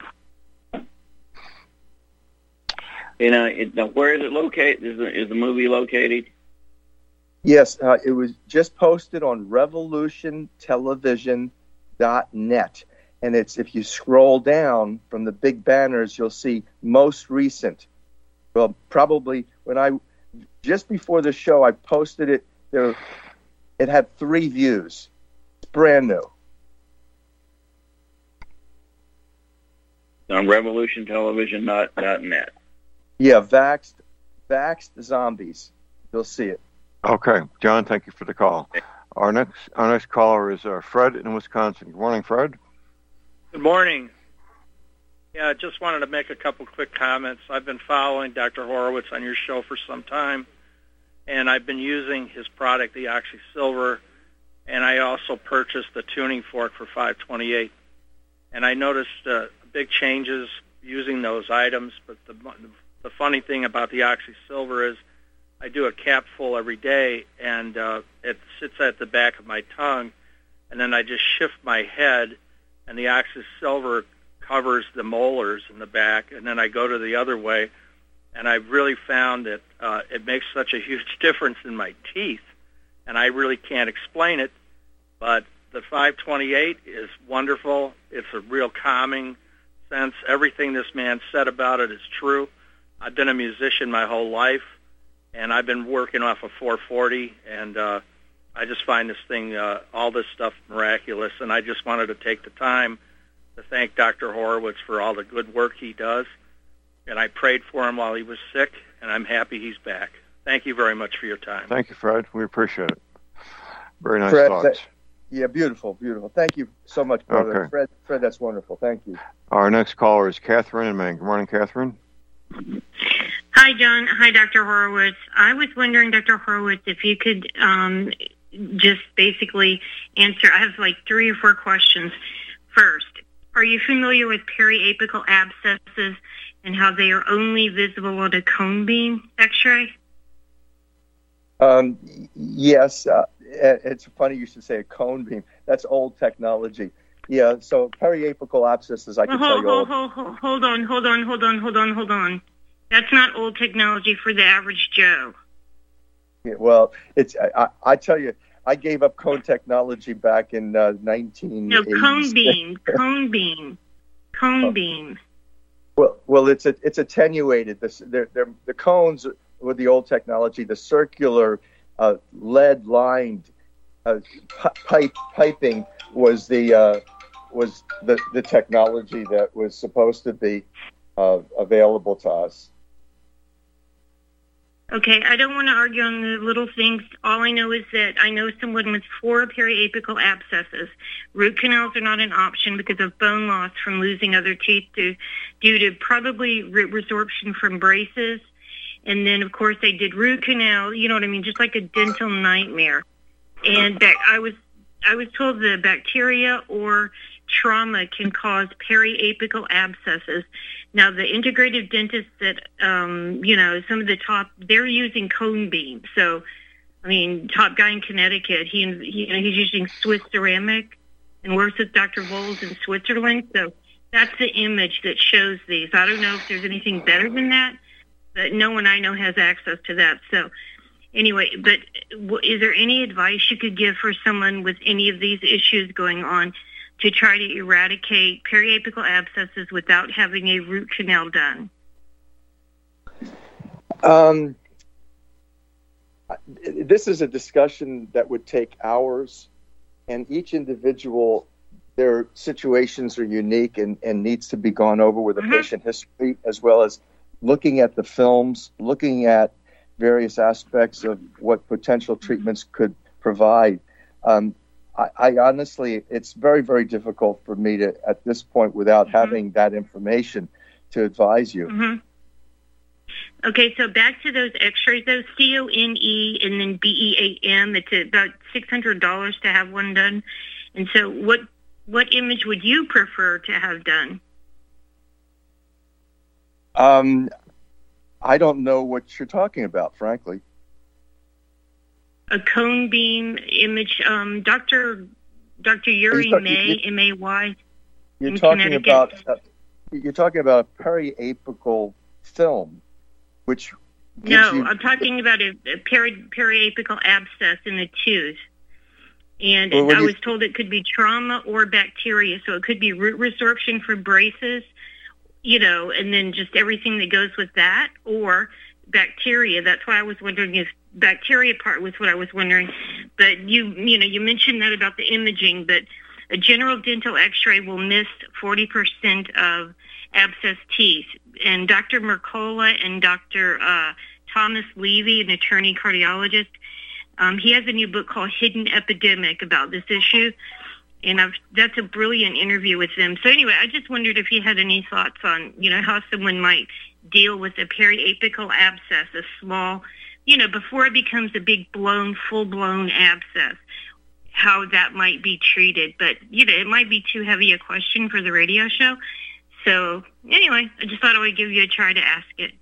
You know, it, now where is it located? Is the, is the movie located? Yes, uh, it was just posted on revolution television dot net. And it's, if you scroll down from the big banners, you'll see most recent. Well, probably when I, just before the show, I posted it, there, it had three views. It's brand new. On revolution television dot net. Yeah, Vaxxed, Vaxxed Zombies. You'll see it. Okay, John, thank you for the call. Our next our next caller is uh, Fred in Wisconsin. Good morning, Fred. Good morning. Yeah, I just wanted to make a couple quick comments. I've been following Doctor Horowitz on your show for some time, and I've been using his product, the OxySilver, and I also purchased the tuning fork for five twenty-eight. And I noticed uh, big changes using those items, but the, the funny thing about the OxySilver is I do a capful every day, and uh, it sits at the back of my tongue, and then I just shift my head, and the OxySilver covers the molars in the back, and then I go to the other way, and I've really found that uh, it makes such a huge difference in my teeth, and I really can't explain it, but the five twenty-eight is wonderful. It's a real calming sense. Everything this man said about it is true. I've been a musician my whole life, and I've been working off of four forty, and uh, I just find this thing, uh, all this stuff miraculous, and I just wanted to take the time to thank Doctor Horowitz for all the good work he does, and I prayed for him while he was sick, and I'm happy he's back. Thank you very much for your time. Thank you, Fred. We appreciate it. Very nice Fred, thoughts. That, yeah, beautiful, beautiful. Thank you so much, brother. Okay. Fred, Fred, that's wonderful. Thank you. Our next caller is Catherine in Maine. Good morning, Catherine. Hi, John. Hi, Doctor Horowitz. I was wondering, Doctor Horowitz, if you could um, just basically answer. I have like three or four questions. First, are you familiar with periapical abscesses and how they are only visible on a cone beam X-ray? Um, yes. Uh, it's funny you should say a cone beam. That's old technology. Yeah, so periapical abscesses, I can well, tell hold, you all. Hold, hold, hold on, hold on, hold on, hold on, hold on. That's not old technology for the average Joe. Yeah, well, it's I, I tell you, I gave up cone technology back in uh, nineteen eighties. No, cone beam, cone beam, cone oh. beam? Well, well, it's a, it's attenuated. The they're, they're, the cones with the old technology, the circular uh, lead-lined uh, pipe piping was the uh, was the, the technology that was supposed to be uh, available to us. Okay, I don't want to argue on the little things. All I know is that I know someone with four periapical abscesses. Root canals are not an option because of bone loss from losing other teeth to, due to probably root resorption from braces. And then, of course, they did root canal, you know what I mean, just like a dental nightmare. And that I was I was told the bacteria or trauma can cause periapical abscesses. Now, the integrative dentists that, um, you know, some of the top, they're using cone beam. So, I mean, top guy in Connecticut, he, he you know, he's using Swiss ceramic and works with Doctor Voles in Switzerland. So that's the image that shows these. I don't know if there's anything better than that, but no one I know has access to that. So anyway, but is there any advice you could give for someone with any of these issues going on to try to eradicate periapical abscesses without having a root canal done? Um, this is a discussion that would take hours, and each individual, their situations are unique and, and needs to be gone over with a mm-hmm. patient history, as well as looking at the films, looking at various aspects of what potential treatments could provide. Um, I, I honestly, it's very, very difficult for me to, at this point, without mm-hmm. having that information, to advise you. Mm-hmm. Okay, so back to those x-rays, those C O N E and then B E A M, it's about six hundred dollars to have one done. And so what what image would you prefer to have done? Um, I don't know what you're talking about, frankly. A cone beam image. Um, Doctor Doctor Yuri talking, May, M A Y. You're talking about uh, you're talking about a periapical film, which no, you, I'm talking about a, a peri, periapical abscess in the tooth, and well, I was you, told it could be trauma or bacteria, so it could be root resorption from braces, you know, and then just everything that goes with that, or bacteria. That's why I was wondering if bacteria part was what I was wondering. But you, you know, you mentioned that about the imaging, but a general dental x-ray will miss forty percent of abscess teeth. And Doctor Mercola and Doctor Uh, Thomas Levy, an attorney cardiologist, um, he has a new book called Hidden Epidemic about this issue. And I've, that's a brilliant interview with them. So anyway, I just wondered if you had any thoughts on, you know, how someone might deal with a periapical abscess, a small, you know, before it becomes a big blown, full-blown abscess, how that might be treated. But, you know, it might be too heavy a question for the radio show. So anyway, I just thought I would give you a try to ask it.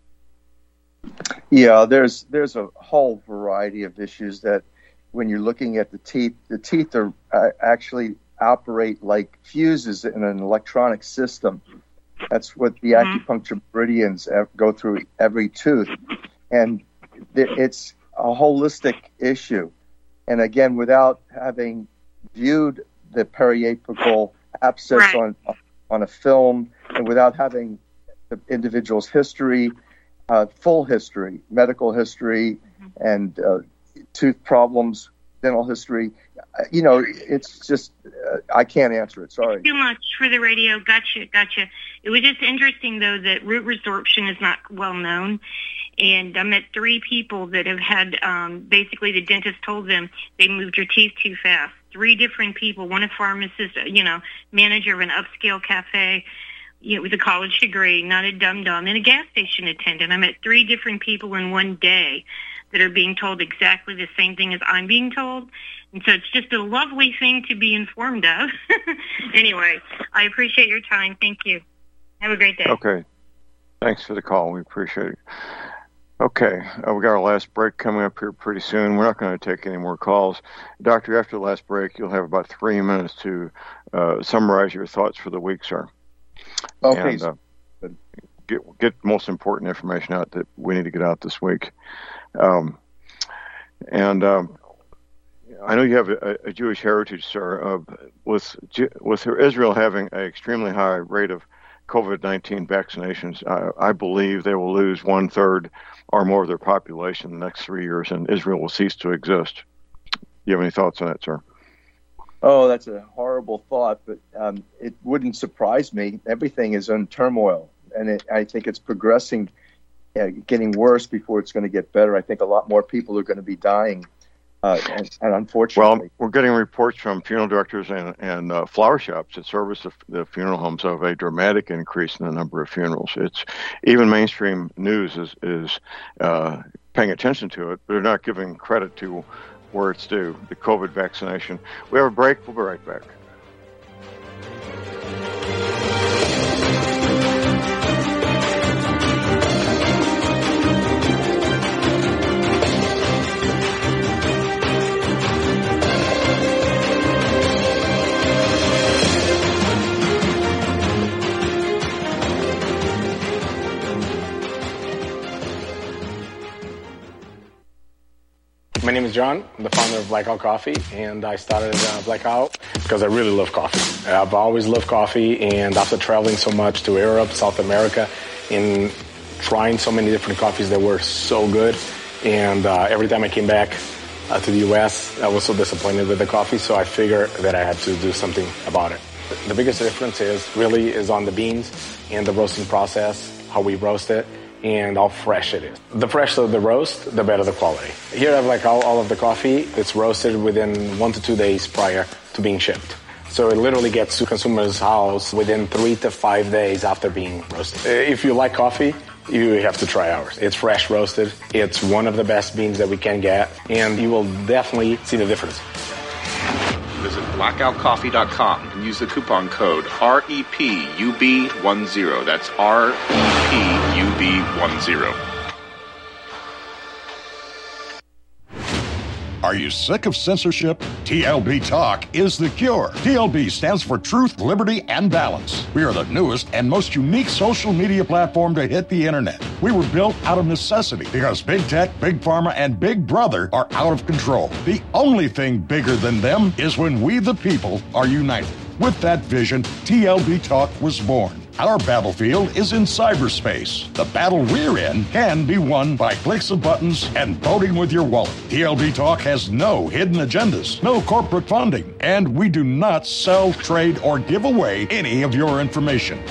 Yeah, there's there's a whole variety of issues that when you're looking at the teeth, the teeth are uh, actually operate like fuses in an electronic system. That's what the mm-hmm. acupuncture meridians go through every tooth. And it's a holistic issue. And again, without having viewed the periapical abscess right. on on a film, and without having the individual's history, uh, full history, medical history, mm-hmm. and uh, tooth problems, dental history, you know, it's just, uh, I can't answer it. Sorry. Thanks too much for the radio. Gotcha, gotcha. It was just interesting, though, that root resorption is not well known. And I met three people that have had, um, basically the dentist told them they moved your teeth too fast. Three different people, one a pharmacist, you know, manager of an upscale cafe, you know, with a college degree, not a dum-dum, and a gas station attendant. I met three different people in one day that are being told exactly the same thing as I'm being told. And so it's just a lovely thing to be informed of. Anyway, I appreciate your time. Thank you. Have a great day. Okay. Thanks for the call. We appreciate it. Okay, uh, we got our last break coming up here pretty soon. We're not going to take any more calls. Doctor, after the last break, you'll have about three minutes to uh, summarize your thoughts for the week, sir. Okay. And, uh, get, get most important information out that we need to get out this week. Um, and um, I know you have a, a Jewish heritage, sir. Uh, with with Israel having an extremely high rate of COVID nineteen vaccinations, uh, I believe they will lose one third or more of their population in the next three years, and Israel will cease to exist. Do you have any thoughts on that, sir? Oh, that's a horrible thought, but um, it wouldn't surprise me. Everything is in turmoil, and it, I think it's progressing, uh, getting worse before it's going to get better. I think a lot more people are going to be dying, uh, and, and unfortunately. Well, we're getting reports from funeral directors and, and uh, flower shops that service the, the funeral homes of a dramatic increase in the number of funerals. It's even mainstream news is, is uh, paying attention to it, but they're not giving credit to where it's due, the COVID vaccination. We have a break. We'll be right back. My name is John. I'm the founder of Blackout Coffee, and I started uh, Blackout because I really love coffee. I've always loved coffee, and after traveling so much to Europe, South America, and trying so many different coffees that were so good, and uh, every time I came back uh, to the U S, I was so disappointed with the coffee, so I figured that I had to do something about it. The biggest difference is really is on the beans and the roasting process, how we roast it, and how fresh it is. The fresher the roast, the better the quality. Here I have like all, all of the coffee. It's roasted within one to two days prior to being shipped. So it literally gets to consumers' house within three to five days after being roasted. If you like coffee, you have to try ours. It's fresh roasted. It's one of the best beans that we can get, and you will definitely see the difference. Visit blackout coffee dot com and use the coupon code R E P U B ten. That's R E P U B ten. Are you sick of censorship? T L B Talk is the cure. T L B stands for Truth, Liberty, and Balance. We are the newest and most unique social media platform to hit the internet. We were built out of necessity because Big Tech, Big Pharma, and Big Brother are out of control. The only thing bigger than them is when we, the people, are united. With that vision, T L B Talk was born. Our battlefield is in cyberspace. The battle we're in can be won by clicks of buttons and voting with your wallet. T L B Talk has no hidden agendas, no corporate funding, and we do not sell, trade, or give away any of your information.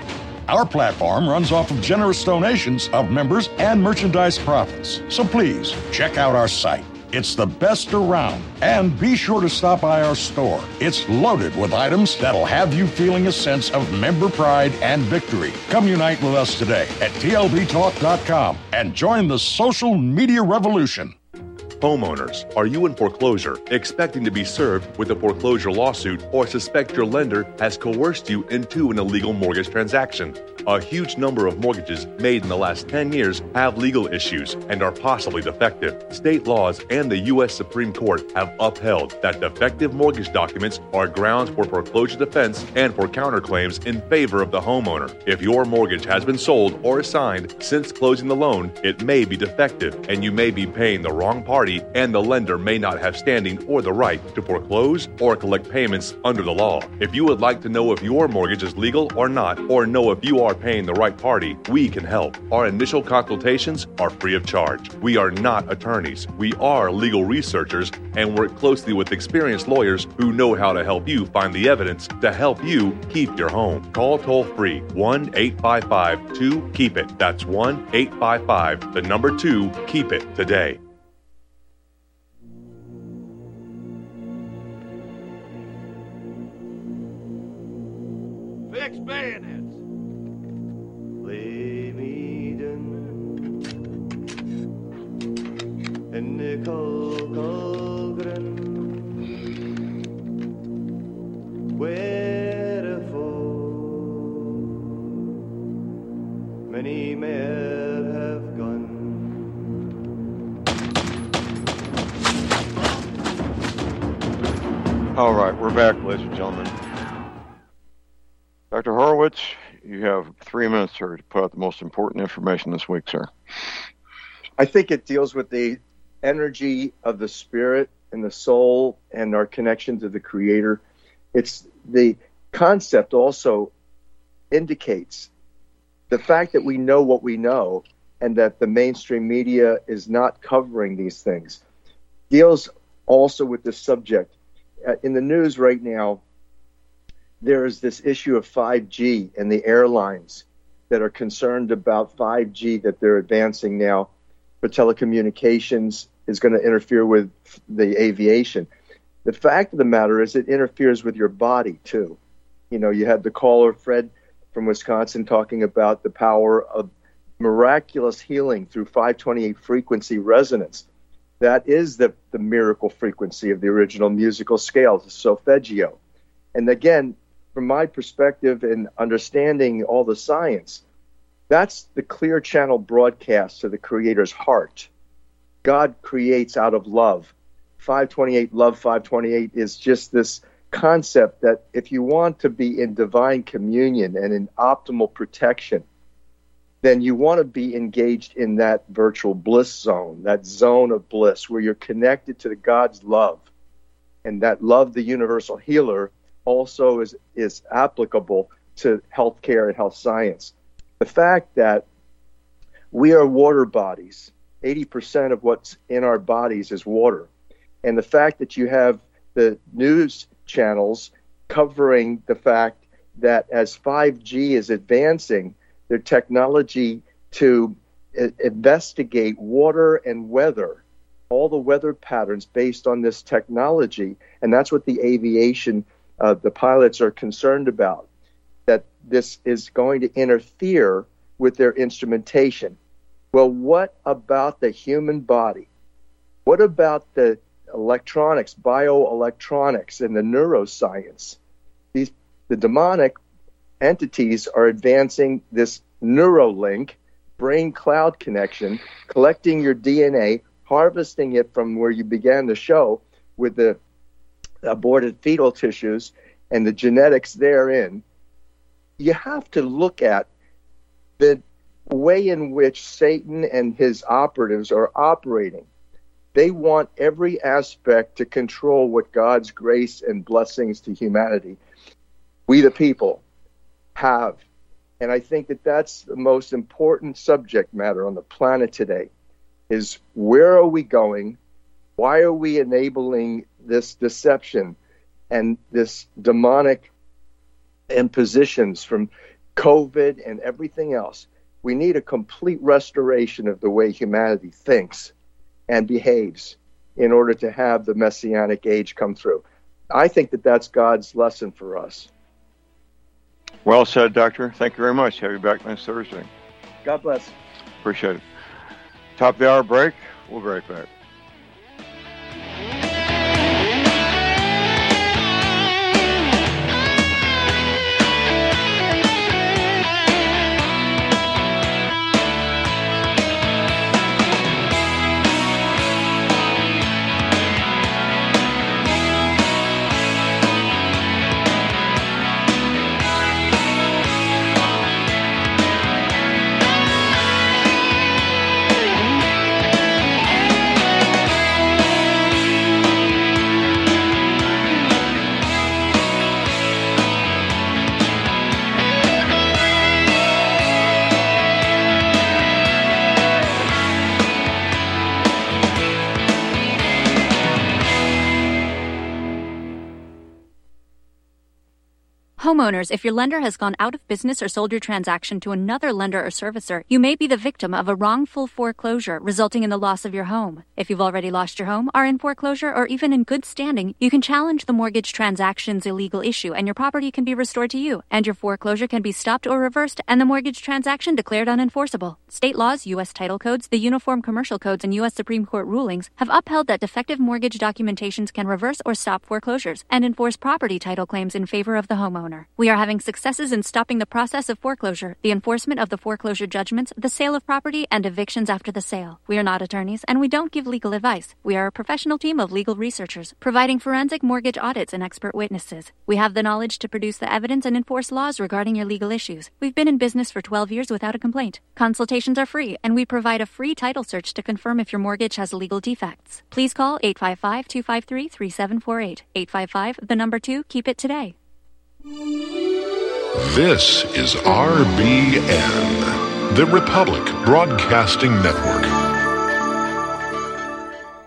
Our platform runs off of generous donations of members and merchandise profits. So please, check out our site. It's the best around. And be sure to stop by our store. It's loaded with items that'll have you feeling a sense of member pride and victory. Come unite with us today at T L B talk dot com and join the social media revolution. Homeowners, are you in foreclosure, expecting to be served with a foreclosure lawsuit, or suspect your lender has coerced you into an illegal mortgage transaction? A huge number of mortgages made in the last ten years have legal issues and are possibly defective. State laws and the U S Supreme Court have upheld that defective mortgage documents are grounds for foreclosure defense and for counterclaims in favor of the homeowner. If your mortgage has been sold or assigned since closing the loan, it may be defective and you may be paying the wrong party, and the lender may not have standing or the right to foreclose or collect payments under the law. If you would like to know if your mortgage is legal or not, or know if you are paying the right party, we can help. Our initial consultations are free of charge. We are not attorneys. We are legal researchers and work closely with experienced lawyers who know how to help you find the evidence to help you keep your home. Call toll free one eight five five two keep it. That's one eight five five, the number two, keep it today. Fix bayonets. Lay me down in the cold, cold ground, wherefore many men have gone. All right, we're back, ladies and gentlemen. Doctor Horowitz, you have three minutes, sir, to put out the most important information this week, sir. I think it deals with the energy of the spirit and the soul and our connection to the Creator. It's the concept also indicates the fact that we know what we know and that the mainstream media is not covering these things deals also with this subject. Uh, in the news right now, there is this issue of five G and the airlines that are concerned about five G that they're advancing now for telecommunications is going to interfere with the aviation. The fact of the matter is it interferes with your body too. You know, you had the caller, Fred from Wisconsin, talking about the power of miraculous healing through five twenty-eight frequency resonance. That is the, the miracle frequency of the original musical scale, the solfeggio. And again, from my perspective and understanding all the science, that's the clear channel broadcast to the Creator's heart. God creates out of love. five twenty-eight, love five twenty-eight is just this concept that if you want to be in divine communion and in optimal protection, then you want to be engaged in that virtual bliss zone, that zone of bliss where you're connected to the God's love. And that love, the universal healer, also is, is applicable to healthcare and health science. The fact that we are water bodies, eighty percent of what's in our bodies is water. And the fact that you have the news channels covering the fact that as five G is advancing, their technology to uh, investigate water and weather, all the weather patterns based on this technology. And that's what the aviation, uh, the pilots are concerned about, that this is going to interfere with their instrumentation. Well, what about the human body? What about the electronics, bioelectronics, and the neuroscience? These, the demonic entities are advancing this Neuralink, brain cloud connection, collecting your D N A, harvesting it from where you began the show with the aborted fetal tissues and the genetics therein. You have to look at the way in which Satan and his operatives are operating. They want every aspect to control what God's grace and blessings to humanity, we the people, have. And I think that that's the most important subject matter on the planet today, is where are we going? Why are we enabling this deception and this demonic impositions from COVID and everything else? We need a complete restoration of the way humanity thinks and behaves in order to have the Messianic age come through. I think that that's God's lesson for us. Well said, Doctor. Thank you very much. Have you back next Thursday. God bless. Appreciate it. Top of the hour break. We'll be right back. Homeowners, if your lender has gone out of business or sold your transaction to another lender or servicer, you may be the victim of a wrongful foreclosure, resulting in the loss of your home. If you've already lost your home, are in foreclosure, or even in good standing, you can challenge the mortgage transaction's illegal issue, and your property can be restored to you, and your foreclosure can be stopped or reversed, and the mortgage transaction declared unenforceable. State laws, U S title codes, the Uniform Commercial Codes, and U S Supreme Court rulings have upheld that defective mortgage documentations can reverse or stop foreclosures and enforce property title claims in favor of the homeowner. We are having successes in stopping the process of foreclosure, the enforcement of the foreclosure judgments, the sale of property, and evictions after the sale. We are not attorneys, and we don't give legal advice. We are a professional team of legal researchers, providing forensic mortgage audits and expert witnesses. We have the knowledge to produce the evidence and enforce laws regarding your legal issues. We've been in business for twelve years without a complaint. Consultations are free, and we provide a free title search to confirm if your mortgage has legal defects. Please call eight five five, two five three, three seven four eight. eight five five, the number two, keep it today. This is R B N, the Republic Broadcasting Network.